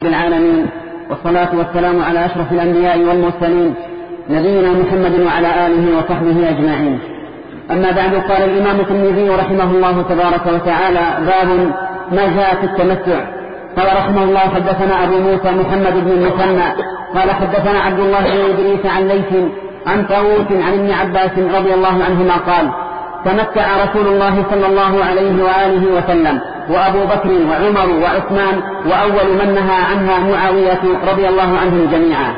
العالمين، والصلاة والسلام على أشرف الأنبياء والمرسلين نبينا محمد وعلى آله وصحبه أجمعين. أما بعد، قال الإمام الترمذي رحمه الله تبارك وتعالى: باب ما جاء في التمتع. قال رحمه الله: حدثنا أبو موسى محمد بن المثنى قال حدثنا عبد الله بن إدريس عن ليث عن طاووس عن ابن عباس رضي الله عنهما قال: تمتع رسول الله صلى الله عليه وآله وسلم وأبو بكر وعمر وعثمان، وأول من نهى عنها معاوية رضي الله عنهم جميعا.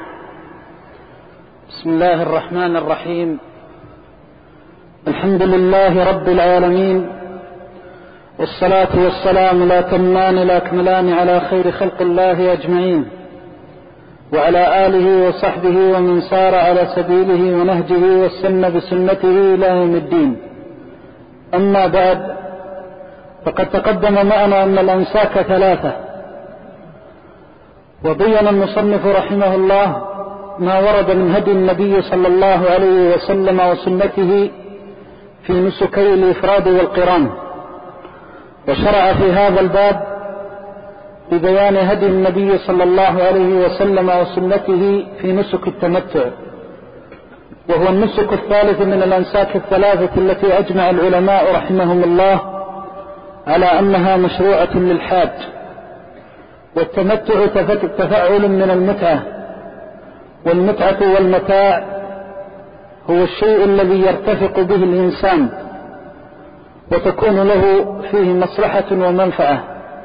بسم الله الرحمن الرحيم. الحمد لله رب العالمين، والصلاة والسلام لا تمان لا كملان على خير خلق الله أجمعين، وعلى آله وصحبه ومن سار على سبيله ونهجه والسن بسنته إلى يوم الدين. أما بعد، فقد تقدم معنا أن الأمساك ثلاثة، وبين المصنف رحمه الله ما ورد من هدي النبي صلى الله عليه وسلم وسنته في نسكي الإفراد والقران، وشرع في هذا الباب ببيان هدي النبي صلى الله عليه وسلم وسنته في نسك التمتع، وهو النسك الثالث من الأنساك الثلاثة التي أجمع العلماء رحمهم الله على أنها مشروعة للحاج. والتمتع تفعل من المتعة، والمتعة والمتاع هو الشيء الذي يرتفق به الإنسان وتكون له فيه مصلحة ومنفعة.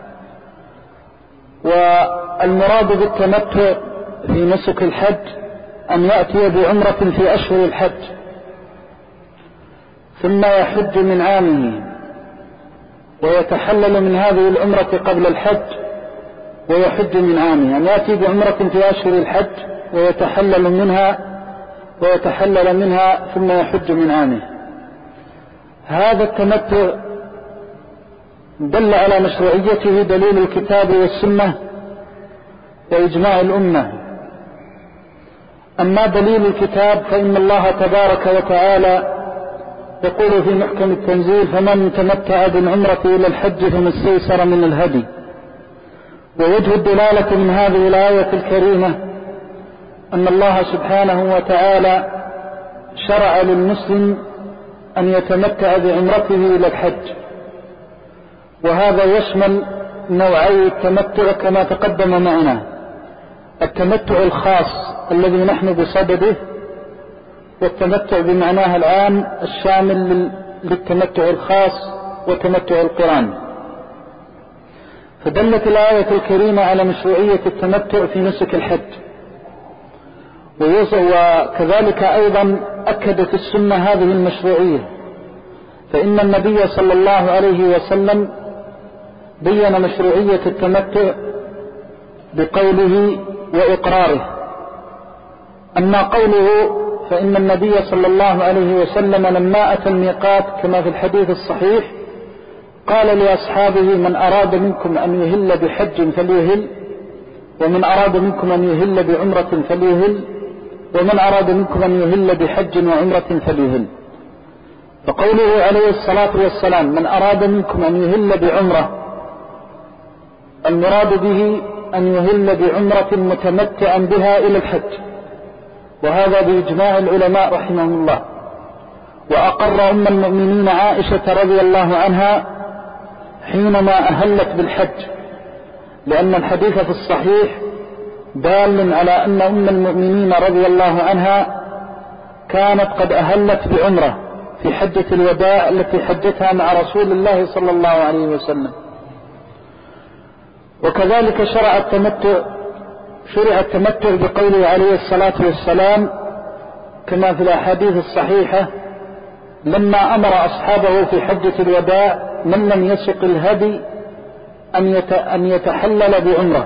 والمراد بالتمتع في نسك الحج أن يأتي بعمرة في أشهر الحج ثم يحج من عامه، ويتحلل من هذه العمرة قبل الحج ويحج من عامه. أن يأتي بعمرة في أشهر الحج ويتحلل منها ثم يحج من عامه. هذا التمتع دل على مشروعيته دليل الكتاب والسنة وإجماع الأمة. أما دليل الكتاب فإن الله تبارك وتعالى يقول في محكم التنزيل: فمن تمتع بالعمرة إلى الحج فما استيسر من الهدي. ووجه الدلالة من هذه الآية الكريمة أن الله سبحانه وتعالى شرع للمسلم أن يتمتع بعمرته إلى الحج، وهذا يشمل نوعي التمتع كما تقدم معنا: التمتع الخاص الذي نحن بصدده، والتمتع بمعناها العام الشامل للتمتع الخاص وتمتع القران. فدلت الآية الكريمة على مشروعية التمتع في نسك الحج، وكذلك أيضا أكدت السنة هذه المشروعية، فإن النبي صلى الله عليه وسلم بين مشروعية التمتع بقوله وإقراره. أما قوله فإن النبي صلى الله عليه وسلم لما أتى الميقات كما في الحديث الصحيح قال لأصحابه: من أراد منكم أن يهل بحج فليهل، ومن أراد منكم أن يهل بعمرة فليهل، ومن أراد منكم أن يهل بحج وعمرة فليهل. فقوله عليه الصلاة والسلام: من أراد منكم أن يهل بعمرة، المراد به أن يهل بعمرة متمتعا بها إلى الحج، وهذا بإجماع العلماء رحمهم الله. وأقر أم المؤمنين عائشة رضي الله عنها حينما أهلت بالحج، لأن الحديث في الصحيح دال على أن أم المؤمنين رضي الله عنها كانت قد أهلت بعمرة في حجة الوداع التي حجتها مع رسول الله صلى الله عليه وسلم. وكذلك شرع التمتع بقوله عليه الصلاة والسلام كما في الأحاديث الصحيحة لما أمر أصحابه في حجة الوداع: من لم يسق الهدي أن يتحلل بعمرة.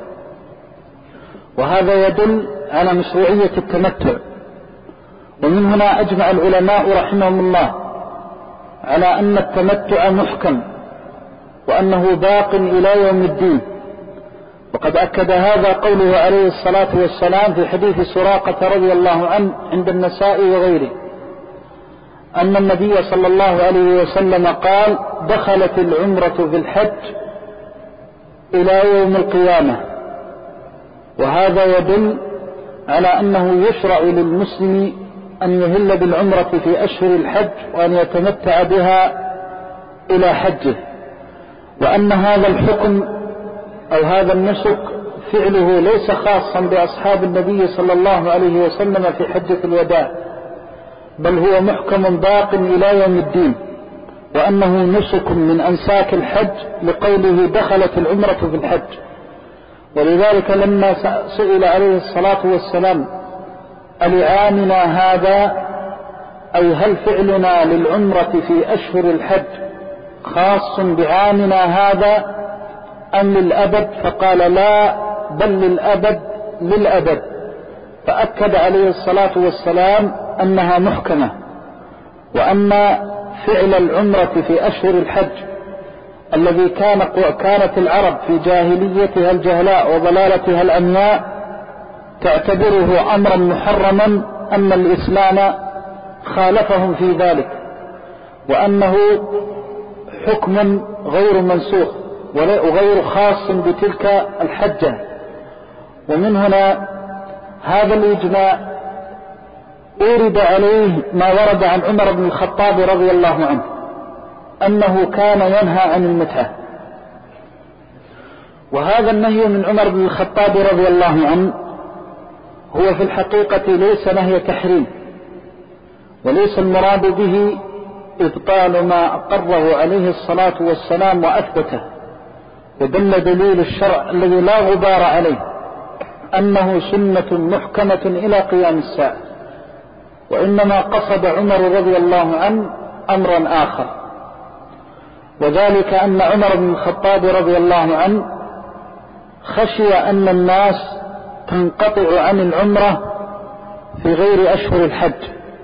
وهذا يدل على مشروعية التمتع. ومن هنا أجمع العلماء رحمهم الله على أن التمتع محكم، وأنه باق إلى يوم الدين. وقد أكد هذا قوله عليه الصلاة والسلام في حديث سراقة رضي الله عنه عند النسائي وغيره أن النبي صلى الله عليه وسلم قال: دخلت العمرة في الحج إلى يوم القيامة وهذا يدل على أنه يشرع للمسلم أن يهل بالعمرة في أشهر الحج وأن يتمتع بها إلى حجه، وأن هذا الحكم أو هذا النسك فعله ليس خاصا بأصحاب النبي صلى الله عليه وسلم في حجة الوداع، بل هو محكم باق إلى يوم الدين، وأنه نسك من أنساك الحج لقوله دخلت العمرة في الحج. ولذلك لما سئل عليه الصلاة والسلام ألعامنا هذا أي هل فعلنا للعمرة في أشهر الحج خاص بعامنا هذا أم للأبد؟ فقال لا، بل للأبد. فأكد عليه الصلاة والسلام أنها محكمة، وأن فعل العمرة في أشهر الحج الذي كانت العرب في جاهليتها الجهلاء وضلالتها الأمياء تعتبره أمرا محرما، أن الإسلام خالفهم في ذلك، وأنه حكم غير منسوخ وغير خاص بتلك الحجة. ومن هنا هذا الإجماع أورد عليه ما ورد عن عمر بن الخطاب رضي الله عنه أنه كان ينهى عن المتعة، وهذا النهي من عمر بن الخطاب رضي الله عنه هو في الحقيقة ليس نهي تحريم، وليس المراد به إبطال ما أقره عليه الصلاة والسلام وأثبته، ودل دليل الشرع الذي لا غبار عليه أنه سنة محكمة إلى قيام الساعة، وإنما قصد عمر رضي الله عنه أمرا آخر، وذلك أن عمر بن الخطاب رضي الله عنه خشي أن الناس تنقطع عن العمرة في غير أشهر الحج،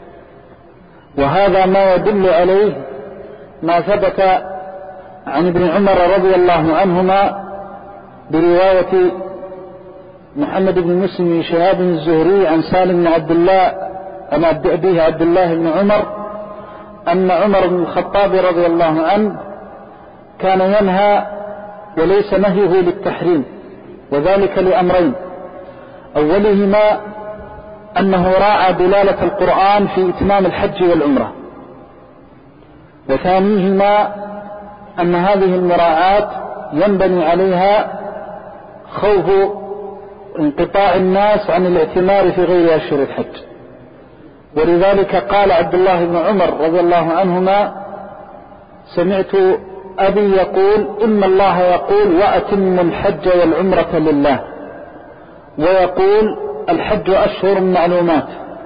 وهذا ما يدل عليه ما ثبت عن ابن عمر رضي الله عنهما برواية محمد بن مسلم بن شهاب الزهري عن سالم بن عبد الله عن أبيه عبد الله بن عمر أن عمر بن الخطاب رضي الله عنه كان ينهى وليس نهيه للتحريم، وذلك لأمرين: أولهما أنه راعى دلالة القرآن في إتمام الحج والعمرة، وثانيهما أن هذه المراعاة ينبني عليها خوف انقطاع الناس عن الاعتمار في غير أشهر الحج. ولذلك قال عبد الله بن عمر رضي الله عنهما: سمعت أبي يقول إن الله يقول وأتم الحج والعمرة لله، ويقول الحج أشهر معلومات.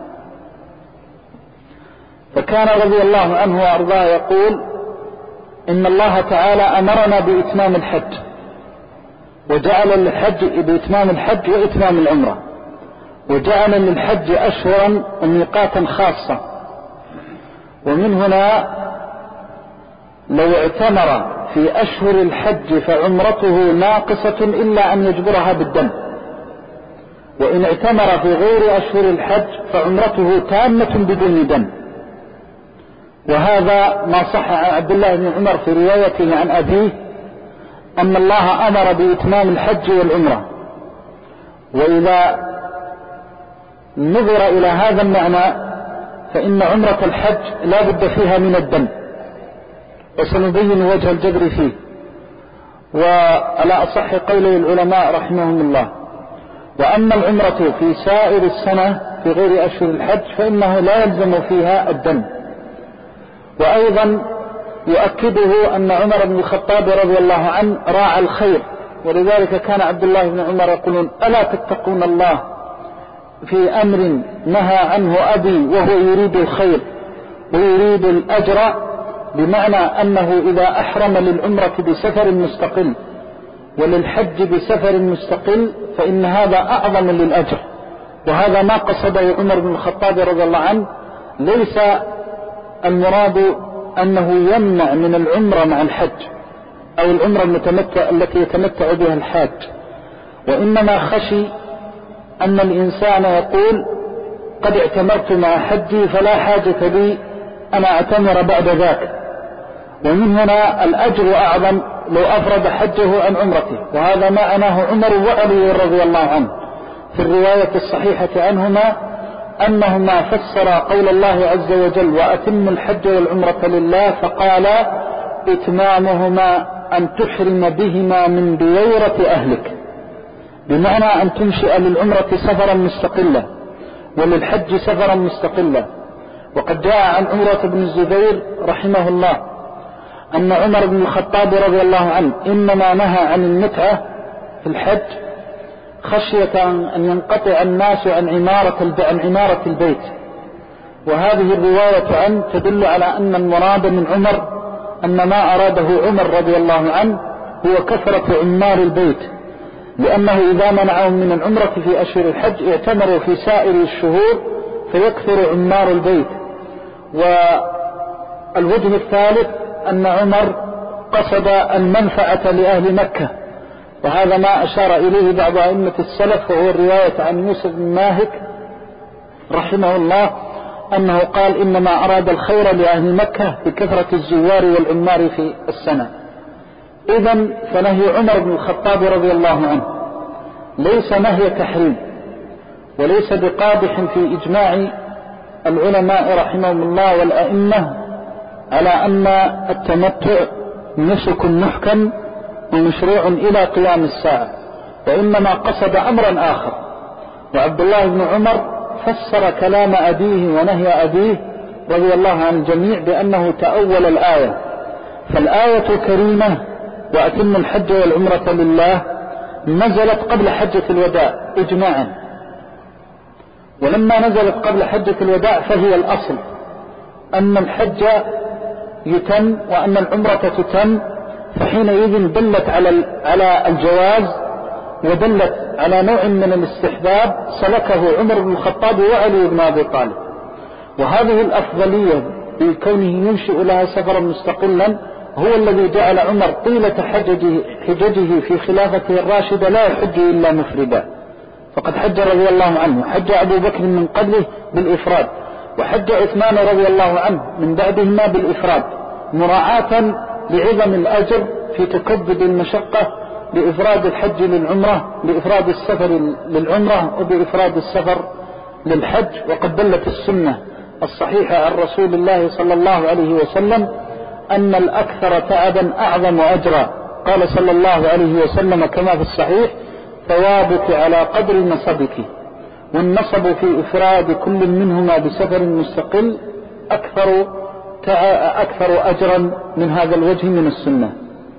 فكان رضي الله عنه وأرضاه يقول إن الله تعالى أمرنا بإتمام الحج، وجعل للحج بإتمام الحج وإتمام العمرة، وجعل للحج أشهرا وميقاتا خاصة. ومن هنا لو اعتمر في أشهر الحج فعمرته ناقصة إلا أن يجبرها بالدم، وإن اعتمر في غير أشهر الحج فعمرته تامة بدون دم. وهذا ما صح عن عبد الله بن عمر في روايته عن أبيه أن الله أمر بإتمام الحج والعمرة. وإذا نظر إلى هذا المعنى فإن عمرة الحج لا بد فيها من الدم، وسنبين وجه الجبر فيه. وعلى أصح قولي العلماء رحمهم الله، وأما العمرة في سائر السنة في غير أشهر الحج فإنه لا يلزم فيها الدم. وأيضا يؤكده أن عمر بن الخطاب رضي الله عنه راعى الخير، ولذلك كان عبد الله بن عمر يقولون: ألا تتقون الله في أمر نهى عنه أبي وهو يريد الخير ويريد الأجر، بمعنى أنه إذا أحرم للعمرة بسفر مستقل وللحج بسفر مستقل فإن هذا أعظم للأجر. وهذا ما قصده عمر بن الخطاب رضي الله عنه. ليس المراد أنه يمنع من العمرة مع الحج أو العمرة التي يتمتع بها الحاج، وإنما خشي أن الإنسان يقول: قد اعتمرت مع حجي فلا حاجة لي أن أعتمر بعد ذاك. ومن هنا الأجر أعظم لو أفرد حجه عن عمرته، وهذا ما عناه عمر وعلي رضي الله عنه، في الرواية الصحيحة عنهما أنهما فسرا قول الله عز وجل وأتم الحج والعمرة لله، فقال إتمامهما أن تحرم بهما من بويرة أهلك، بمعنى أن تنشئ للعمرة سفرا مستقلا وللحج سفرا مستقلا. وقد جاء عن عمرة بن الزبير رحمه الله أن عمر بن الخطاب رضي الله عنه إنما نهى عن المتعة في الحج خشية أن ينقطع الناس عن عمارة البيت. وهذه الرواية عنه تدل على أن المراد من عمر أن ما أراده عمر رضي الله عنه هو كثرة عمار البيت، لأنه إذا منعهم من العمرة في أشهر الحج اعتمروا في سائر الشهور فيكثر عمار البيت. والوجه الثالث أن عمر قصد المنفعة لأهل مكة، وهذا ما أشار إليه بعض أئمة السلف، وهو الرواية عن يوسف بن ماهك رحمه الله أنه قال إنما أراد الخير لأهل مكة بكثرة الزوار والعمار في السنة. إذن فنهي عمر بن الخطاب رضي الله عنه ليس نهي تحريم، وليس بقادح في إجماع العلماء رحمهم الله والأئمة على أن التمتع نسك محكم ومشروع إلى قيام الساعة، وإنما قصد أمرا آخر. وعبد الله بن عمر فسر كلام أبيه ونهي أبيه رضي الله عن الجميع بأنه تأول الآية، فالآية الكريمة وأتم الحج والعمرة لله نزلت قبل حجة الوداع إجماعا، ولما نزلت قبل حجة الوداع فهي الأصل أن الحج يتم وأن العمرة تتم، فحينئذ دلت على الجواز ودلت على نوع من الاستحباب سلكه عمر بن الخطاب وعلي بن أبي طالب. وهذه الأفضلية بكونه ينشئ لها سفرا مستقلا هو الذي جعل عمر طيلة حججه في خلافته الراشدة لا يحج إلا مفردا، فقد حج رضي الله عنه، حج أبو بكر من قبله بالإفراد، وحج عثمان رضي الله عنه من بعدهما بالإفراد، مراعاة لعظم الأجر في تكبد المشقة بإفراد الحج للعمرة، بإفراد السفر للعمرة وبإفراد السفر للحج. وقد دلت السنة الصحيحة عن رسول الله صلى الله عليه وسلم أن الأكثر تعبا أعظم أجرا، قال صلى الله عليه وسلم كما في الصحيح ثوابك على قدر نصبك، والنصب في إفراد كل منهما بسفر مستقل أكثر أجرا من هذا الوجه من السنة.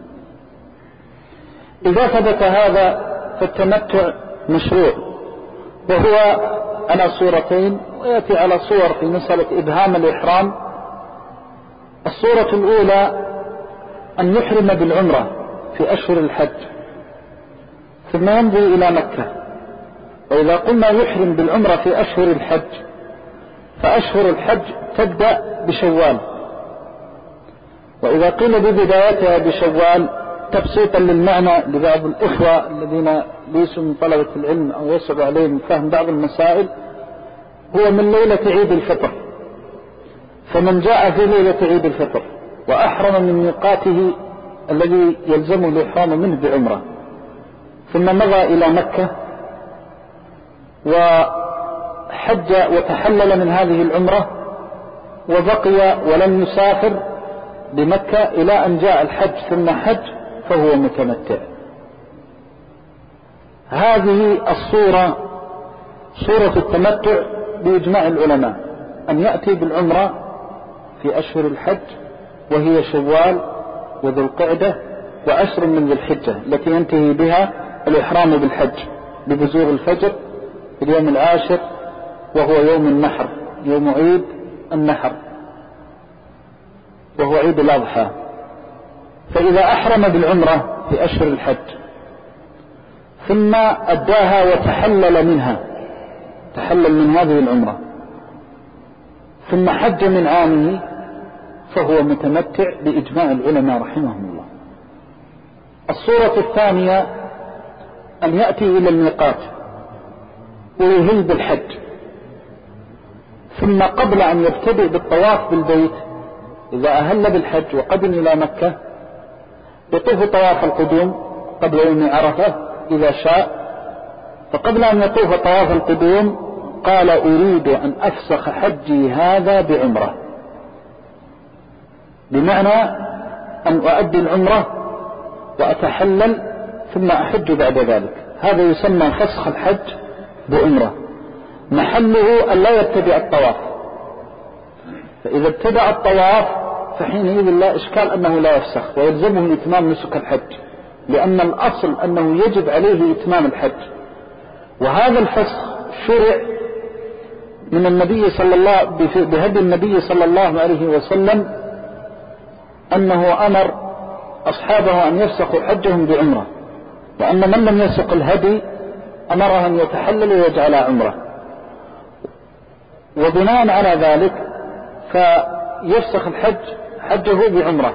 إذا ثبت هذا فالتمتع مشروع، وهو على صورتين، ويأتي على صور في مسألة إبهام الإحرام. الصورة الأولى أن يحرم بالعمرة في أشهر الحج ثم يمضي إلى مكة. وإذا قلنا يحرم بالعمرة في أشهر الحج فأشهر الحج تبدأ بشوال، وإذا قيل ببدايتها بشوال تبسيطا للمعنى لبعض الإخوة الذين ليسوا من طلبة العلم أو يصعب عليهم فهم بعض المسائل، هو من ليلة عيد الفطر. فمن جاء في ليلة عيد الفطر وأحرم من ميقاته الذي يلزم الإحرام منه بعمرة، ثم مضى إلى مكة وحج وتحلل من هذه العمرة وبقي ولم يسافر بمكة إلى أن جاء الحج ثم حج، فهو متمتع. هذه الصورة صورة التمتع بإجماع العلماء، أن يأتي بالعمرة في أشهر الحج وهي شوال وذو القعدة وأشهر من ذي الحجة التي ينتهي بها الإحرام بالحج ببزوغ الفجر في اليوم العاشر، وهو يوم النحر، يوم عيد النحر وهو عيد الأضحى. فإذا أحرم بالعمرة في أشهر الحج ثم أداها وتحلل منها، تحلل من هذه العمرة ثم حج من عامه، فهو متمتع بإجماع العلماء رحمهم الله. الصورة الثانية أن يأتي إلى الميقات ويهل بالحج، ثم قبل أن يبتدئ بالطواف بالبيت إذا أهل بالحج وقدم إلى مكة يطوف طواف القدوم قبل يوم عرفة إذا شاء، فقبل أن يطوف طواف القدوم قال أريد أن أفسخ حجي هذا بعمرة، بمعنى أن أؤدي العمرة وأتحلل ثم أحج بعد ذلك. هذا يسمى فسخ الحج بعمرة. محله أن لا يتبع الطواف، فإذا ابتدع الطواف فحينئذ لا إشكال أنه لا يفسخ ويلزمه إتمام نسك الحج، لأن الأصل أنه يجب عليه إتمام الحج. وهذا الفسخ شرع من النبي صلى الله بهدي النبي صلى الله عليه وسلم، أنه أمر أصحابه أن يفسخوا حجهم بعمرة، وأن من لم يسق الهدي أمره أن يتحلل ويجعل عمرة. وبناء على ذلك فيفسخ حجه بعمرة.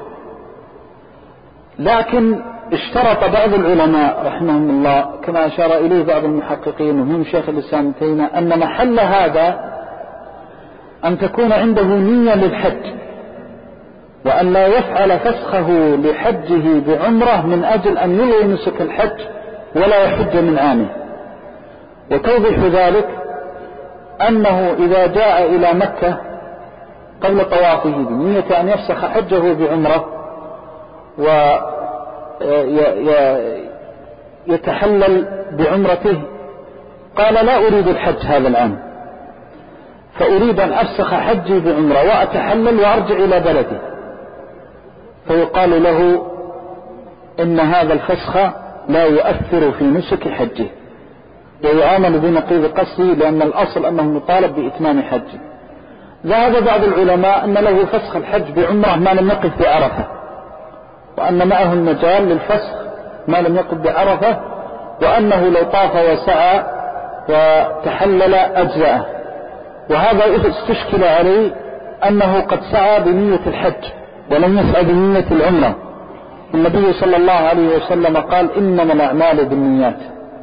لكن اشترط بعض العلماء رحمهم الله كما أشار إليه بعض المحققين وهم شيخ الإسلام ابن تيمية أن محل هذا أن تكون عنده نية للحج، وأن لا يفعل فسخه لحجه بعمرة من أجل أن يلغي نسك الحج ولا يحج من عامه. وتوضح ذلك أنه إذا جاء إلى مكة قبل طوافه بنية أن يفسخ حجه بعمرة ويتحلل بعمرته، قال لا أريد الحج هذا العام، فأريد أن أفسخ حجي بعمرة وأتحلل وأرجع إلى بلدي، فيقال له إن هذا الفسخ لا يؤثر في نسك حجه ويعامل بنقيض قصده، لأن الأصل أنه مطالب بإتمام حجه. ذهب بعض العلماء أن له فسخ الحج بعمرة ما لم يقف بعرفة، وأن معه المجال للفسخ ما لم يقف بعرفة، وأنه لو طاف وسعى وتحلل أجزاءه. وهذا استشكل عليه أنه قد سعى بنية الحج ولم يسعى بنية العمرة. النبي صلى الله عليه وسلم قال إنما الأعمال بالنيات.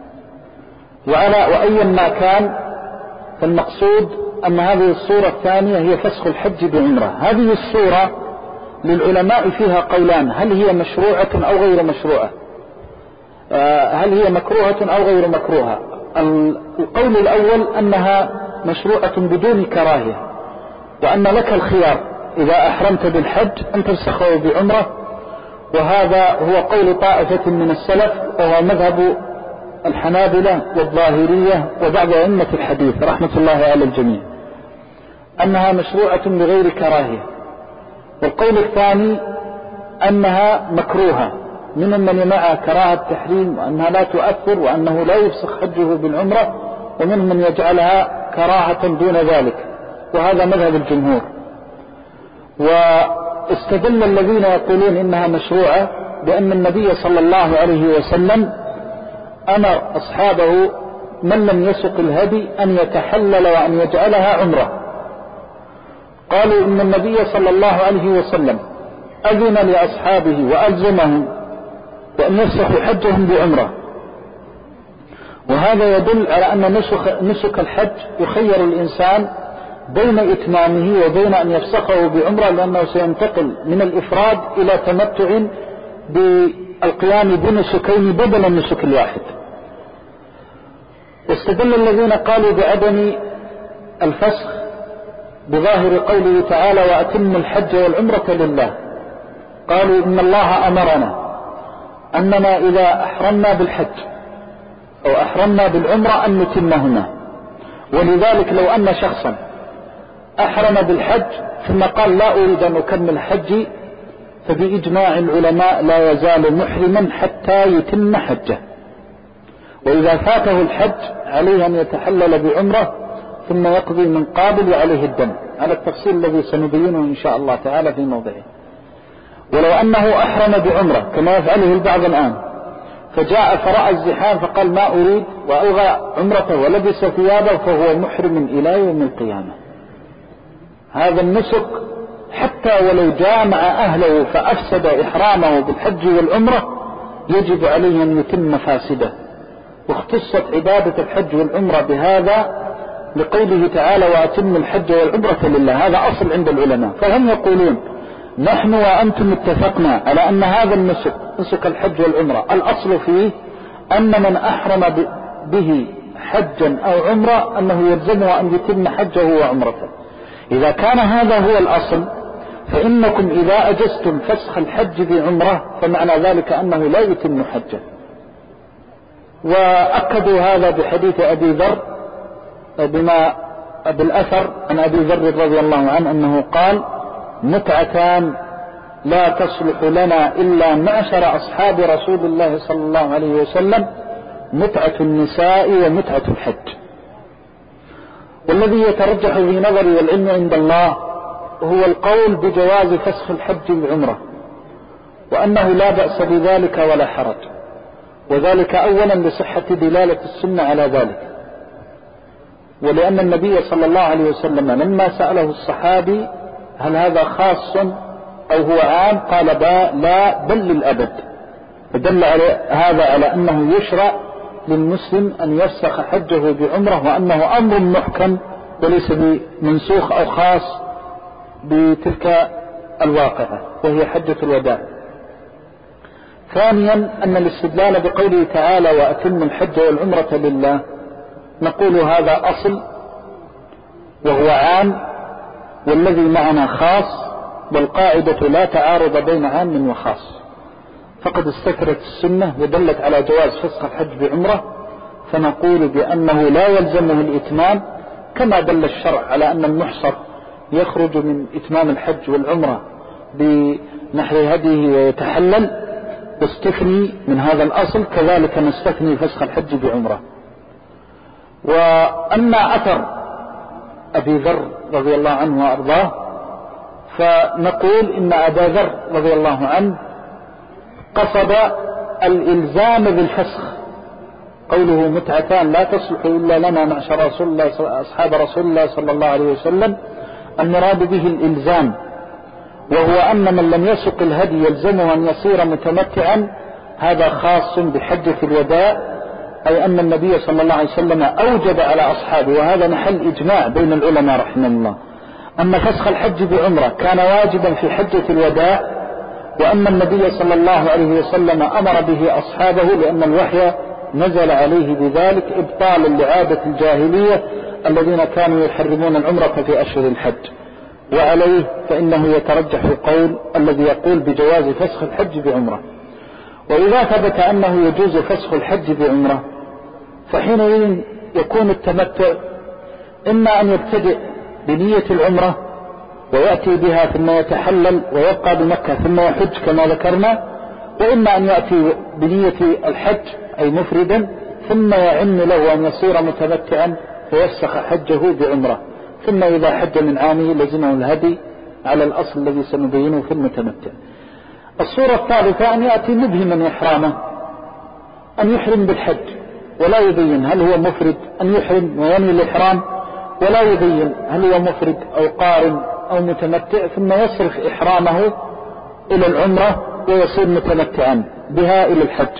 وأيا ما كان فالمقصود أن هذه الصورة الثانية هي فسخ الحج بعمرة. هذه الصورة للعلماء فيها قولان، هل هي مشروعة أو غير مشروعة، هل هي مكروهة أو غير مكروهة. القول الأول أنها مشروعة بدون كراهية، وأن لك الخيار إذا أحرمت بالحج أن تفسخه بعمرة، وهذا هو قول طائفة من السلف وهو مذهب الحنابلة والظاهرية وبعض أئمة الحديث رحمة الله على الجميع، أنها مشروعة بغير كراهية. والقول الثاني أنها مكروهة، من يمنع كراهة التحريم وأنها لا تؤثر وأنه لا يفسخ حجه بالعمرة، ومن من يجعلها كراهة دون ذلك، وهذا مذهب الجمهور. واستدل الذين يقولون إنها مشروعة بأن النبي صلى الله عليه وسلم أمر أصحابه من لم يسق الهدي أن يتحلل وأن يجعلها عمرة. قالوا إن النبي صلى الله عليه وسلم أذن لأصحابه وألزمهم وأن يفسخوا حجهم بعمرة، وهذا يدل على أن نسك الحج يخير الإنسان بين إتمامه وبين أن يفسخه بعمرة، لأنه سينتقل من الإفراد إلى تمتع بالقيام بنسكين بدل النسك الواحد. واستدل الذين قالوا بعدم الفسخ بظاهر قوله تعالى وأتم الحج والعمرة لله. قالوا إن الله أمرنا أننا إذا أحرمنا بالحج أو أحرمنا بالعمرة أن نتمهما، ولذلك لو أن شخصا أحرم بالحج ثم قال لا أريد أن أكمل حجي، فبإجماع العلماء لا يزال محرما حتى يتم حجه. وإذا فاته الحج عليه أن يتحلل بعمرة ثم يقضي من قابل وعليه الدم، على التفصيل الذي سنبينه إن شاء الله تعالى في موضعه. ولو أنه أحرم بعمرة كما يفعله البعض الآن، فجاء فرأى الزحام فقال ما أريد وألغى عمرته ولبس ثيابه، فهو محرم إلى يوم القيامة. هذا النسك حتى ولو جامع أهله فأفسد إحرامه بالحج والعمرة يجب عليه أن يتم فاسده. واختصت عبادة الحج والعمرة بهذا لقوله تعالى وأتم الحج والعمرة لله. هذا أصل عند العلماء. فهم يقولون نحن وأنتم اتفقنا على أن هذا النسك، نسك الحج والعمرة، الأصل فيه أن من أحرم به حجا أو عمرة أنه يلزمه أن يتم حجه وعمرته. إذا كان هذا هو الأصل فإنكم إذا أجزتم فسخ الحج بعمرة فمعنى ذلك أنه لا يتم حجه. وأكدوا هذا بحديث أبي ذر بالأثر عن أبي ذر رضي الله عنه أنه قال: متعتان لا تصلح لنا إلا معشر أصحاب رسول الله صلى الله عليه وسلم، متعة النساء ومتعة الحج. والذي يترجح في نظري والعلم عند الله هو القول بجواز فسخ الحج بالعمرة، وأنه لا بأس بذلك ولا حرج، وذلك أولا لصحة دلالة السنة على ذلك، ولأن النبي صلى الله عليه وسلم لما سأله الصحابي هل هذا خاص أو هو عام قال لا بل للأبد، فدل على هذا على أنه يشرع للمسلم أن يفسخ حجه بعمرة، وأنه أمر محكم وليس بمنسوخ أو خاص بتلك الواقعة وهي حجة الوداع. ثانيا أن الاستدلال بقوله تعالى: وأتم الحج والعمرة لله، نقول هذا أصل وهو عام، والذي معنا خاص، والقاعدة لا تعارض بين عام وخاص، فقد استثرت السنة ودلت على جواز فسخ الحج بعمرة، فنقول بأنه لا يلزمه الإتمام، كما دل الشرع على أن المحصر يخرج من إتمام الحج والعمرة بنحر هديه ويتحلل واستثني من هذا الأصل، كذلك نستثني فسخ الحج بعمرة. وأما أثر أبي ذر رضي الله عنه وأرضاه فنقول إن أبا ذر رضي الله عنه قصد الإلزام بالفسخ، قوله متعتان لا تصلح إلا لنا معشر رسول الله أصحاب رسول الله صلى الله عليه وسلم، المراد به الإلزام، وهو أن من لم يسق الهدي يلزمه أن يصير متمتعا، هذا خاص بحجة الوداع، أي أن النبي صلى الله عليه وسلم أوجب على أصحابه، وهذا محل إجماع بين العلماء رحمه الله، أن فسخ الحج بعمرة كان واجبا في حجة الوداع، وأن النبي صلى الله عليه وسلم أمر به أصحابه لأن الوحي نزل عليه بذلك إبطالا لعادة الجاهلية الذين كانوا يحرمون العمرة في أشهر الحج. وعليه فإنه يترجح القول الذي يقول بجواز فسخ الحج بعمرة. وإذا ثبت أنه يجوز فسخ الحج بعمرة فحينئذ يكون التمتع إما أن يبتدئ بنية العمرة ويأتي بها ثم يتحلل ويبقى بمكة ثم يحج كما ذكرنا، وإما أن يأتي بنية الحج أي مفردا ثم يعن له أن يصير متمتعا فيفسخ حجه بعمرة، ثم إذا حج من عامه لزمه الهدي على الأصل الذي سنبينه في المتمتع. الصورة الثالثة أن يأتي مبهما إحرامه، أن يحرم بالحج ولا يبين هل هو مفرد، أن يحرم وينوي الإحرام ولا يبين هل هو مفرد أو قارن أو متمتع، ثم يصرف إحرامه إلى العمرة ويصير متمتعا بها إلى الحج.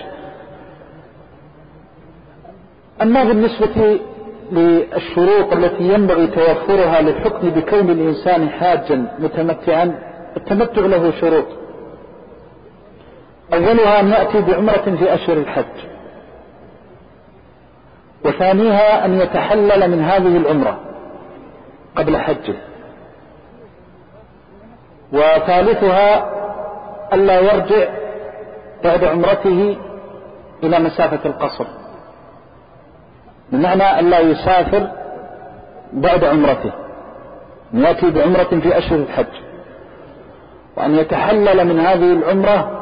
أما بالنسبة للشروط التي ينبغي توفرها للحكم بكون الإنسان حاجا متمتعا، التمتع له شروط، أولها أن يأتي بعمرة في أشهر الحج، وثانيها أن يتحلل من هذه العمرة قبل حجه، وثالثها ألا يرجع بعد عمرته إلى مسافة القصر، بمعنى ألا يسافر بعد عمرته، يأتي بعمرة في أشهر الحج، وأن يتحلل من هذه العمرة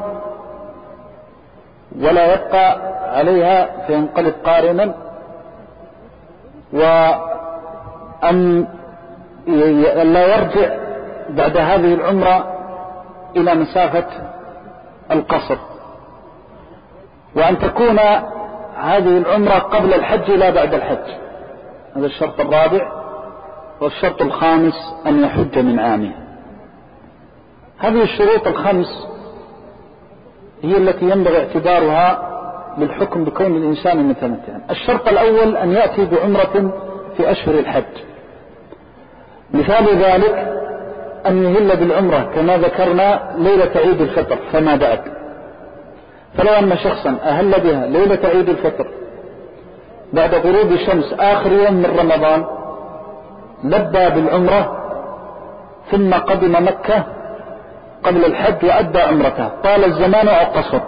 ولا يبقى عليها فينقلب قارنا، وأن لا يرجع بعد هذه العمرة إلى مسافة القصر، وأن تكون هذه العمرة قبل الحج لا بعد الحج، هذا الشرط الرابع. والشرط الخامس أن يحج من عامه. هذه الشروط الخمس هي التي ينبغي اعتبارها للحكم بكون الإنسان متمتعا. الشرط الأول أن يأتي بعمرة في أشهر الحج، مثال ذلك أن يهل بالعمرة كما ذكرنا ليلة عيد الفطر فما بعد، فلو أن شخصا أهل بها ليلة عيد الفطر بعد غروب الشمس آخر يوم من رمضان لبى بالعمرة ثم قدم مكة قبل الحج وأدى عمرته، طال الزمان أو قصر،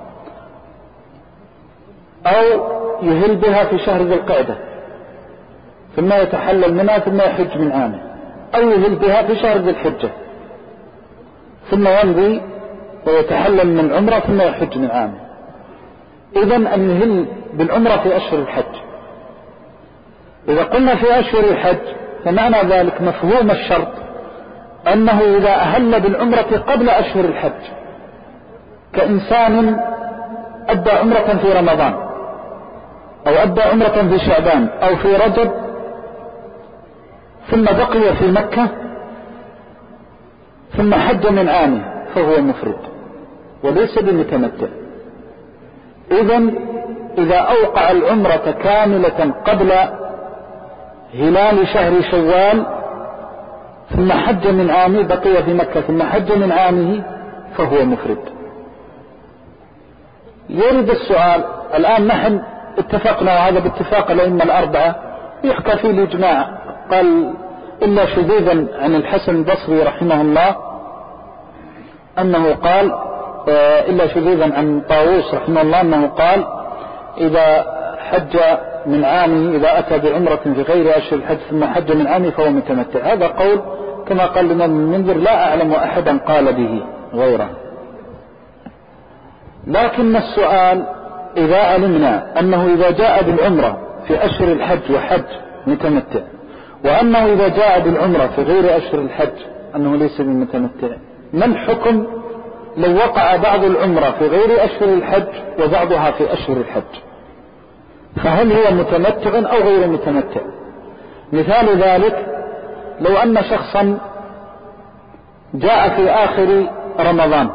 أو يهل بها في شهر ذي القعدة ثم يتحلل منها ثم يحج من عامه، أو يهل بها في شهر ذي الحجة ثم يمضي ويتحلل من العمرة ثم يحج من عامه. إذن أن يهل بالعمرة في أشهر الحج. إذا قلنا في أشهر الحج فمعنى ذلك مفهوم الشرط أنه إذا أهل بالعمرة قبل أشهر الحج، كإنسان أدى عمرة في رمضان أو أدى عمرة في شعبان أو في رجب ثم بقي في مكة ثم حج من عامه فهو مفرد وليس بمتمتع. إذن إذا أوقع العمرة كاملة قبل هلال شهر شوال ثم حج من عامه، بقي في مكة ثم حج من عامه، فهو مفرد. يرد السؤال الآن، نحن اتفقنا وهذا باتفاق الأئمة الأربعة، يحكى فيه الإجماع، قال إلا شذوذا عن الحسن البصري رحمه الله أنه قال، إلا شذوذا عن طاووس رحمه الله أنه قال إذا حج من عامه، إذا أتى بعمرة في غير أشهر الحج ثم حج من عامه فهو متمتع. هذا قول كما قال الإمام المنذر لا أعلم أحدا قال به غيره. لكن السؤال إذا علمنا أنه إذا جاء بالعمرة في أشهر الحج وحج متمتع، وأنه إذا جاء بالعمرة في غير أشهر الحج أنه ليس بمتمتع، ما الحكم لو وقع بعض العمرة في غير أشهر الحج وبعضها في أشهر الحج؟ فهل هو متمتع أو غير متمتع؟ مثال ذلك لو أن شخصا جاء في آخر رمضان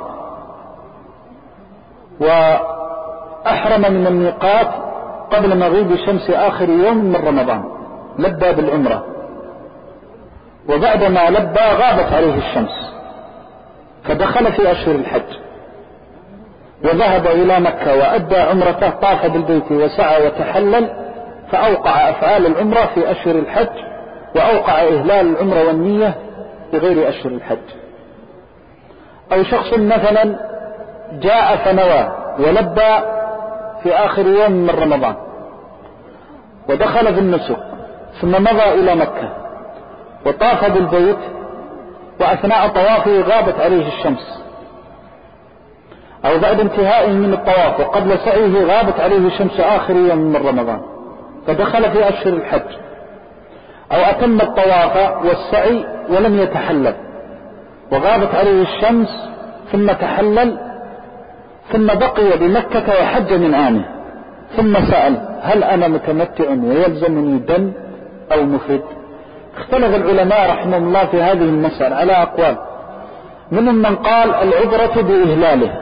وأحرم من الميقات قبل مغيب شمس آخر يوم من رمضان، لبى بالعمرة، وبعدما لبى غابت عليه الشمس فدخل في أشهر الحج وذهب إلى مكة وأدى عمرته، طاف بالبيت وسعى وتحلل، فأوقع أفعال العمرة في أشهر الحج وأوقع إهلال العمرة والنية في غير أشهر الحج. أو شخص مثلا جاء فنوى ولبى في آخر يوم من رمضان ودخل في النسك ثم مضى إلى مكة وطاف بالبيت، وأثناء طوافه غابت عليه الشمس، أو بعد انتهائه من الطواف وقبل سعيه غابت عليه الشمس آخر يوم من رمضان فدخل في أشهر الحج، أو أتم الطواف والسعي ولم يتحلل وغابت عليه الشمس ثم تحلل ثم بقي بمكة وحج من عامه، ثم سأل هل أنا متمتع ويلزمني دم أو مفرد؟ اختلف العلماء رحمهم الله في هذه المسألة على أقوال. منهم من قال العبرة بإهلاله،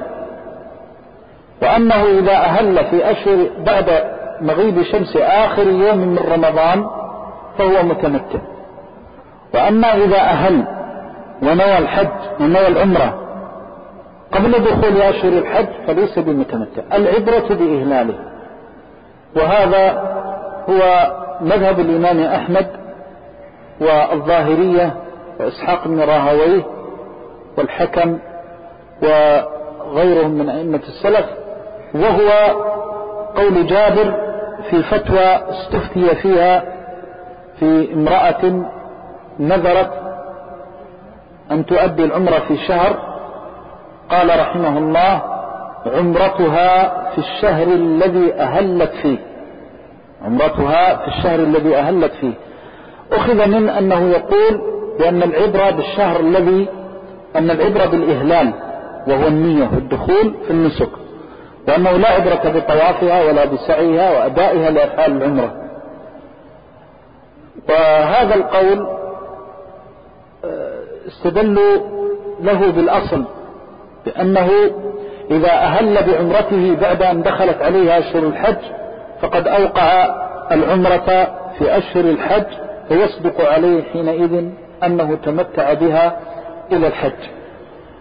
وأنه إذا أهل في أشهر بعد مغيب شمس آخر يوم من رمضان فهو متمتع، وأما إذا أهل ونوى الحج ونوى العمرة قبل دخول أشهر الحج فليس بمتمتع. العبرة بإهلاله، وهذا هو مذهب الإمام أحمد والظاهرية وإسحاق بن راهويه والحكم وغيرهم من أئمة السلف، وهو قول جابر في فتوى استفتي فيها في امرأة نذرت أن تؤدي العمرة في شهر، قال رحمه الله عمرتها في الشهر الذي أهلت فيه، عمرتها في الشهر الذي أهلت فيه. أخذ من أنه يقول بأن العبرة بالشهر الذي، أن العبرة بالإهلال وهو النية والدخول في النسك، وأنه لا عبرة بطوافها ولا بسعيها وأدائها لأفعال العمرة. وهذا القول استدلوا له بالأصل بأنه إذا أهل بعمرته بعد أن دخلت عليها أشهر الحج فقد أوقع العمرة في أشهر الحج، فيصدق عليه حينئذ أنه تمتع بها إلى الحج.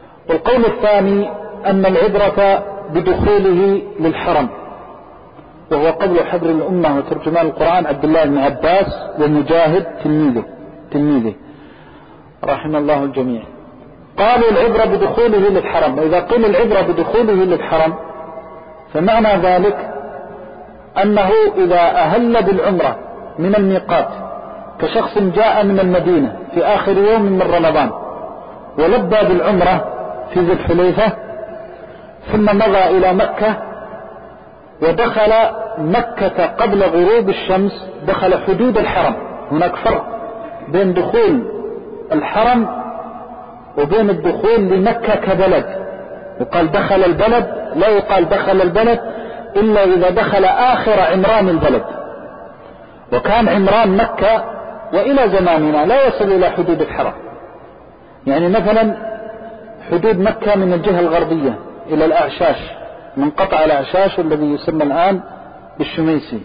والقول الثاني أن العبرة بدخوله للحرم، وهو قول حبر الأمة وترجمان القرآن عبد الله بن عباس ومجاهد تلميذه رحم الله الجميع. قالوا العبرة بدخوله للحرم. وإذا قيل العبرة بدخوله للحرم فمعنى ذلك أنه إذا أهل بالعمرة من الميقات كشخص جاء من المدينة في آخر يوم من رمضان ولبى بالعمرة في ذي الحليفة ثم مضى إلى مكة ودخل مكة قبل غروب الشمس، دخل حدود الحرم. هناك فرق بين دخول الحرم وبين الدخول لمكة كبلد. يقال دخل البلد، لا يقال دخل البلد إلا إذا دخل آخر عمران البلد. وكان عمران مكة وإلى زماننا لا يصل إلى حدود الحرم. يعني مثلا حدود مكة من الجهة الغربية إلى الأعشاش، منقطع الأعشاش الذي يسمى الآن بالشميسي،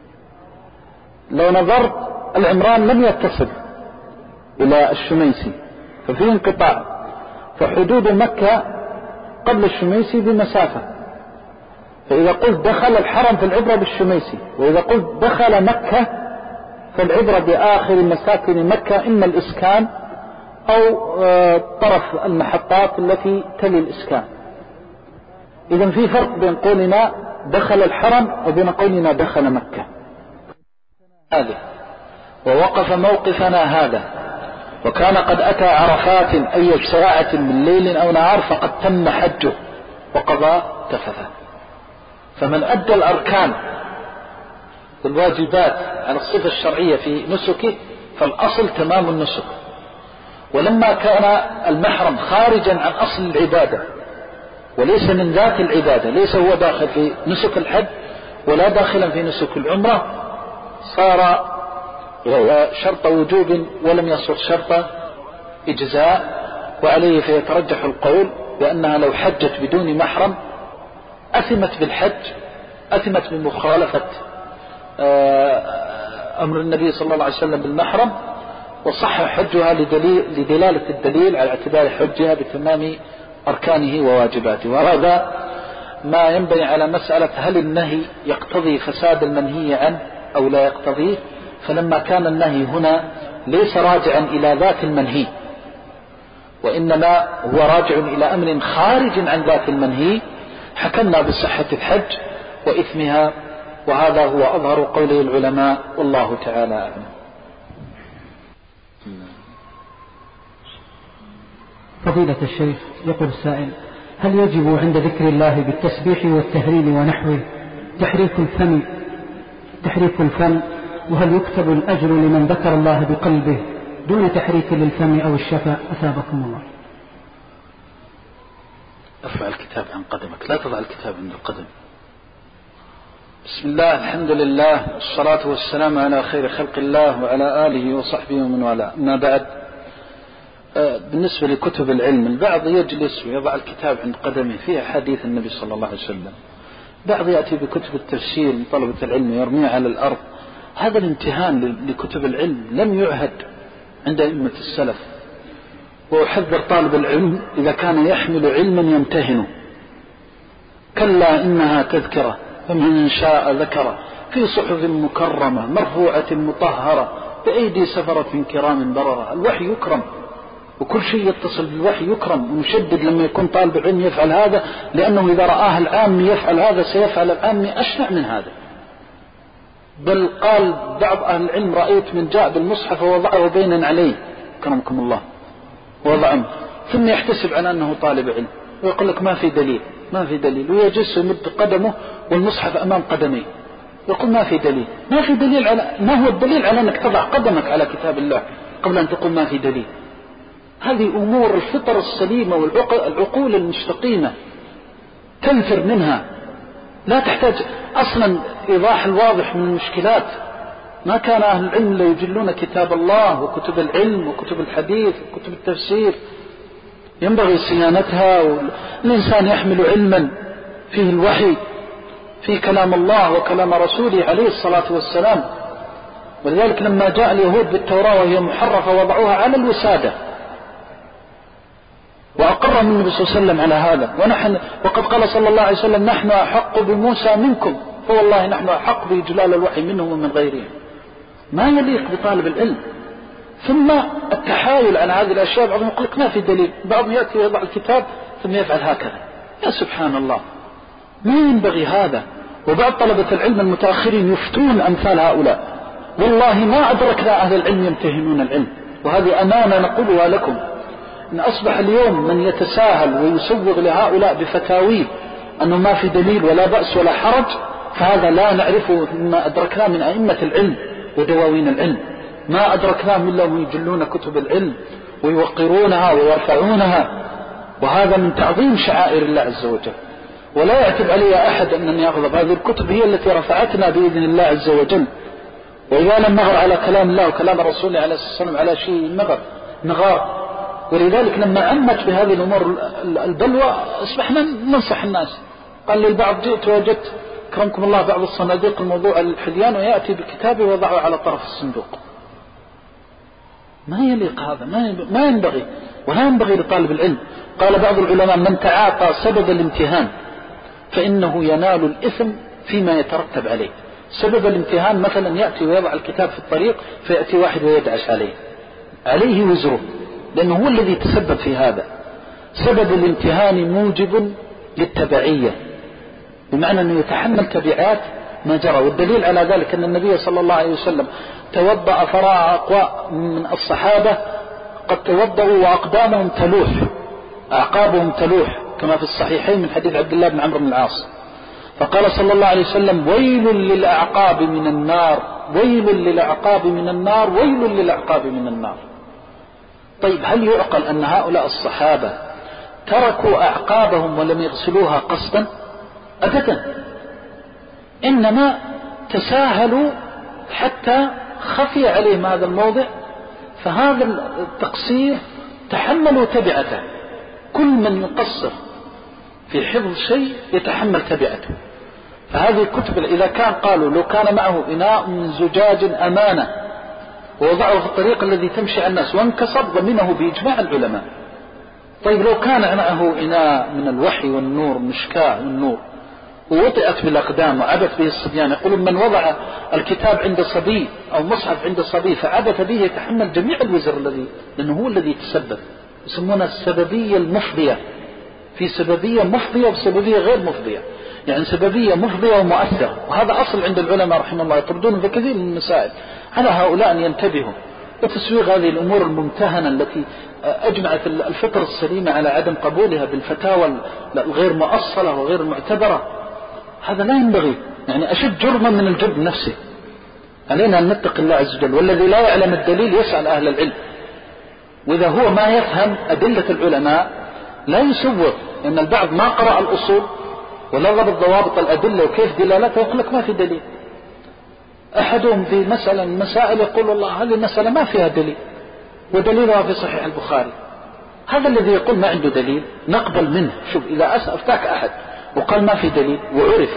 لو نظرت العمران لم يتصل إلى الشميسي ففيه انقطاع. فحدود مكة قبل الشميسي بمسافة. فإذا قلت دخل الحرم فالعبرة بالشميسي، وإذا قلت دخل مكة فالعبرة بآخر مساكن مكة، إما الإسكان أو طرف المحطات التي تلي الإسكان. إذن في فرق بين قولنا دخل الحرم وبين قولنا دخل مكة. هذه ووقف موقفنا هذا وكان قد أتى عرفات أي ساعة من ليل أو نهار فقد تم حجه وقضى تفثه. فمن أدى الأركان والواجبات على الصفة الشرعية في نسكه فالأصل تمام النسك. ولما كان المحرم خارجا عن أصل العبادة وليس من ذات العبادة، ليس هو داخل في نسك الحج ولا داخلا في نسك العمرة، صار شرط وجوب ولم يصر شرط إجزاء. وعليه فيترجح القول بأنها لو حجت بدون محرم أثمت بالحج، أثمت بمخالفة أمر النبي صلى الله عليه وسلم بالمحرم، وصح حجها لدلالة الدليل على اعتبار حجها بتمام أركانه وواجباته. وهذا ما ينبني على مسألة هل النهي يقتضي فساد المنهي عنه أو لا يقتضيه. فلما كان النهي هنا ليس راجعا إلى ذات المنهي وإنما هو راجع إلى أمر خارج عن ذات المنهي، حكمنا بصحة الحج وإثمها، وهذا هو أظهر قوله العلماء والله تعالى أعلم. فضيلة الشيخ، يقول السائل: هل يجب عند ذكر الله بالتسبيح والتهليل ونحوه تحريك الفم؟ وهل يكتب الأجر لمن ذكر الله بقلبه دون تحريك للفم أو الشفة؟ أثابكم الله. ارفع الكتاب عن قدمك، لا تضع الكتاب عند القدم. بسم الله، الحمد لله، والصلاة والسلام على خير خلق الله وعلى آله وصحبه ومن والاه. أما بعد، بالنسبة لكتب العلم البعض يجلس ويضع الكتاب عند قدمه فيه حديث النبي صلى الله عليه وسلم، بعض يأتي بكتب التفسير من طلبة العلم ويرميها على الأرض. هذا الامتهان لكتب العلم لم يعهد عند أئمة السلف. وأحذر طالب العلم إذا كان يحمل علما يمتهنه، كلا إنها تذكرة فمن شاء ذكره في صحف مكرمة مرفوعة مطهرة بأيدي سفرة كرام بررة. الوحي يكرم وكل شيء يتصل بالوحي يكرم، ونشدد لما يكون طالب العلم يفعل هذا، لأنه إذا رآه العام يفعل هذا سيفعل العام أشنع من هذا. بل قال بعض أهل العلم: رأيت من جاء بالمصحف ووضعه بينا عليه كرمكم الله وضعه، ثم يحتسب على أنه طالب علم ويقول لك ما في دليل ما في دليل، ويجلس يمد قدمه والمصحف أمام قدميه يقول ما في دليل. ما في دليل على ما هو الدليل على أنك تضع قدمك على كتاب الله قبل أن تقول ما في دليل؟ هذه أمور الفطر السليمة والعقول المستقيمة تنفر منها، لا تحتاج أصلا إيضاح الواضح من المشكلات. ما كان أهل العلم لا يجلون كتاب الله وكتب العلم وكتب الحديث وكتب التفسير، ينبغي صيانتها. والإنسان يحمل علما فيه الوحي، فيه كلام الله وكلام رسوله عليه الصلاة والسلام. ولذلك لما جاء اليهود بالتوراة وهي محرفة وضعوها على الوسادة، وأقر النبي صلى الله عليه وسلم على هذا. وقد قال صلى الله عليه وسلم: نحن أحق بموسى منكم فوالله نحن أحق بإجلال الوحي منهم ومن غيرهم. ما يليق بطالب العلم. ثم التحايل عن هذه الأشياء، بعضهم يقول لك ما في دليل، بعضهم يأتي ويضع الكتاب ثم يفعل هكذا. يا سبحان الله، ما ينبغي هذا. وبعض طلبة العلم المتأخرين يفتون أمثال هؤلاء. والله ما أدركنا أهل العلم يمتهنون العلم، وهذه أمانة نقولها لكم. إن أصبح اليوم من يتساهل ويسوغ لهؤلاء بفتاويه أنه ما في دليل ولا بأس ولا حرج، فهذا لا نعرفه مما أدركناه من أئمة العلم ودواوين العلم. ما أدركناهم إلا هم يجلون كتب العلم ويوقرونها ويرفعونها، وهذا من تعظيم شعائر الله عز وجل. ولا يعتب علي أحد أنني أغضب، هذه الكتب هي التي رفعتنا بإذن الله عز وجل. وإذا لم نغر على كلام الله وكلام رسوله عليه الصلاة والسلام على شيء نغار. ولذلك لما عمت بهذه الأمور البلوى أصبحنا ننصح الناس. قال لي البعض جئت وجدت كرمكم الله بعض الصناديق الموضوع الحديان ويأتي بكتابه وضعه على طرف الصندوق. ما يليق هذا، ما ينبغي، ولا ينبغي لطالب العلم. قال بعض العلماء من تعاطى سبب الامتهان فإنه ينال الإثم فيما يترتب عليه. سبب الامتهان مثلا يأتي ويضع الكتاب في الطريق فيأتي واحد ويدعس عليه وزره، لأنه هو الذي تسبب في هذا. سبب الامتهان موجب للتبعية، بمعنى أنه يتحمل تبعات ما جرى. والدليل على ذلك أن النبي صلى الله عليه وسلم توضأ فرأى أقوى من الصحابة قد توضأوا وأقدامهم تلوح، أعقابهم تلوح، كما في الصحيحين من حديث عبد الله بن عمرو بن العاص. فقال صلى الله عليه وسلم ويل للأعقاب من النار، ويل للأعقاب من النار، ويل للأعقاب من النار. طيب هل يعقل أن هؤلاء الصحابة تركوا أعقابهم ولم يغسلوها قصدا؟ أبدا، إنما تساهلوا حتى خفي عليهم هذا الموضع، فهذا التقصير تحملوا تبعته. كل من يقصر في حفظ شيء يتحمل تبعته. فهذه الكتب إذا كان قالوا لو كان معه إناء من زجاج أمانة ووضعه في الطريق الذي تمشي على الناس وانكسر ضمنه بإجماع العلماء. طيب لو كان معه إناء من الوحي والنور، مشكاة والنور، ووطئت بالأقدام وعبث به الصبيان، يقولون من وضع الكتاب عند صبي أو مصحف عند صبي فعبث به يتحمل جميع الوزر الذي، لأنه هو الذي تسبب. يسمونها السببية المفضية. في سببية مفضية وسببية غير مفضية، يعني سببية مفضية ومؤثرة، وهذا أصل عند العلماء رحمه الله يطردون في كثير من المسائل. على هؤلاء أن ينتبهوا وتسويغ هذه الأمور الممتهنة التي أجمعت الفطر السليمة على عدم قبولها بالفتاوى الغير مؤصلة وغير معتبرة. هذا لا ينبغي، يعني أشد جرما من الجرم نفسه. علينا أن نتقي الله عز وجل. والذي لا يعلم الدليل يسأل أهل العلم، وإذا هو ما يفهم أدلة العلماء لا يسوغ، لأن البعض ما قرأ الأصول ولا ضبط ضوابط الأدلة وكيف دلالتها يقول لك ما في دليل. أحدهم في مسألة من المسائل يقول والله هذه المسألة ما فيها دليل ودليلها في صحيح البخاري. هذا الذي يقول ما عنده دليل نقبل منه. شوف، إذا أفتاك أحد وقال ما في دليل وعرف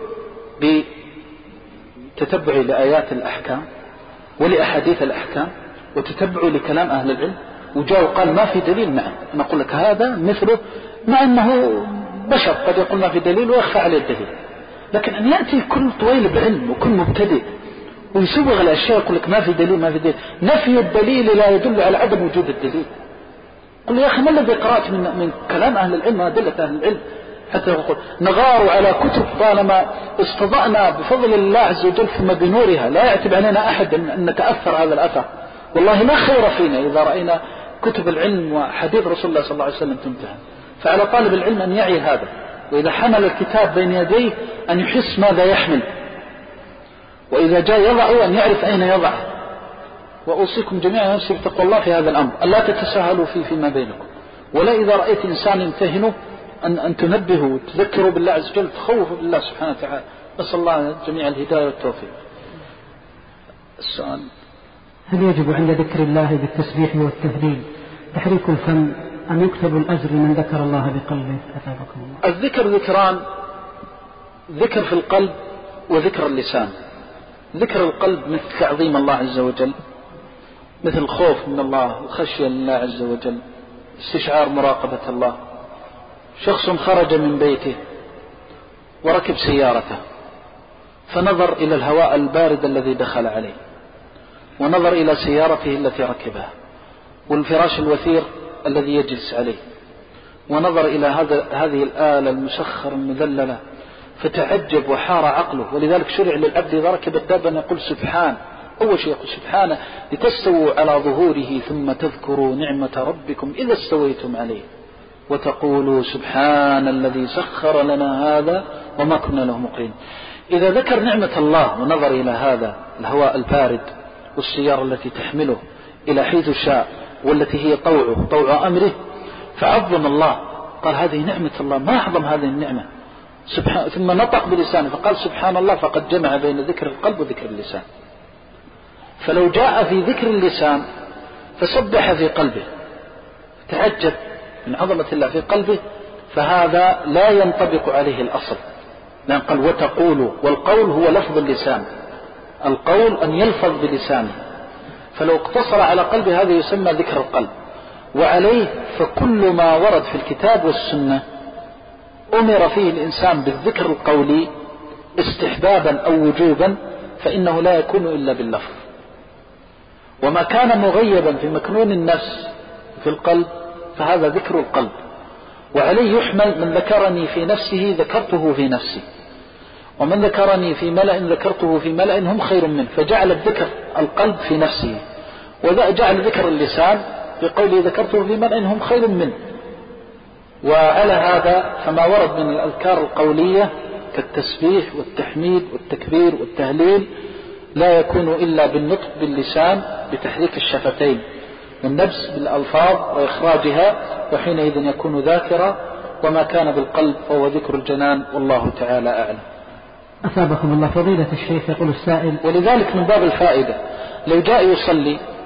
بتتبع لآيات الأحكام ولأحاديث الأحكام وتتبع لكلام أهل العلم وجاء وقال ما في دليل، نعم نقول لك هذا مثله، مع أنه بشر قد يقول ما في دليل ويخفى عليه الدليل. لكن أن يأتي كل طويل بعلم وكل مبتدئ ويسوغ الأشياء يقول لك ما في دليل ما في دليل، نفي الدليل لا يدل على عدم وجود الدليل. قل يا أخي ما الذي قرأت من كلام أهل العلم وأدلة أهل العلم حتى يقول نغار على كتب طالما استضأنا بفضل الله عز وجل ثم بنورها، لا يعتب علينا أحد أن نتأثر هذا الأثر. والله لا خير فينا إذا رأينا كتب العلم وحديث رسول الله صلى الله عليه وسلم تمتهن. فعلى طالب العلم أن يعي هذا، وإذا حمل الكتاب بين يديه أن يحس ماذا يحمل، وإذا جاء يضعه أن يعرف أين يضعه. وأوصيكم جميعا نفسي بتقوى الله في هذا الأمر، ألا تتساهلوا فيما بينكم، ولا إذا رأيت إنسان يمتهنه أن تنبهوا وتذكروا بالله عز وجل، تخوفوا بالله سبحانه وتعالى. نسأل الله جميع الهداية والتوفيق. السؤال: هل يجب عند ذكر الله بالتسبيح والتهليل تحريك الفم أم يكتب الأجر من ذكر الله بقلبه؟ أثابكم الله. الذكر ذكران، ذكر في القلب وذكر اللسان. ذكر القلب مثل تعظيم الله عز وجل، مثل الخوف من الله وخشية لله عز وجل، استشعار مراقبة الله. شخص خرج من بيته وركب سيارته فنظر إلى الهواء البارد الذي دخل عليه، ونظر إلى سيارته التي ركبها، والفراش الوثير الذي يجلس عليه، ونظر إلى هذه الآلة المسخرة المذللة، فتعجب وحار عقله. ولذلك شرع للعبد إذا ركب الدابة أن يقول سبحان، أول شيء يقول سبحانه لتستووا على ظهوره ثم تذكروا نعمة ربكم إذا استويتم عليه وتقولوا سبحان الذي سخر لنا هذا وما كنا له مقرنين. إذا ذكر نعمة الله ونظر إلى هذا الهواء البارد والسيارة التي تحمله إلى حيث شاء والتي هي طوع أمره، فعظم الله، قال هذه نعمة الله، ما أعظم هذه النعمة. ثم نطق بلسانه فقال سبحان الله، فقد جمع بين ذكر القلب وذكر اللسان. فلو جاء في ذكر اللسان فسبح في قلبه تعجب من عظمة الله في قلبه، فهذا لا ينطبق عليه الأصل، لأن قال وتقول، والقول هو لفظ اللسان، القول أن يلفظ بلسانه، فلو اقتصر على قلبه هذا يسمى ذكر القلب. وعليه فكل ما ورد في الكتاب والسنة أمر فيه الإنسان بالذكر القولي استحبابا أو وجوبا فإنه لا يكون إلا باللفظ، وما كان مغيبا في مكنون النفس في القلب فهذا ذكر القلب. وعليه يحمل من ذكرني في نفسه ذكرته في نفسي، ومن ذكرني في ملأ ذكرته في ملأ هم خير منه، فجعل الذكر القلب في نفسه، وجعل ذكر اللسان بقوله ذكرته في ملأ هم خير منه. وعلى هذا فما ورد من الأذكار القولية كالتسبيح والتحميد والتكبير والتهليل لا يكون إلا بالنطق باللسان بتحريك الشفتين والنبس بالألفاظ وإخراجها، وحينئذ يكون ذاكرا. وما كان بالقلب فهو ذكر الجنان، والله تعالى أعلم. أثابكم الله. فضيلة الشيخ يقول السائل: ولذلك من باب الفائدة لو جاء يصلي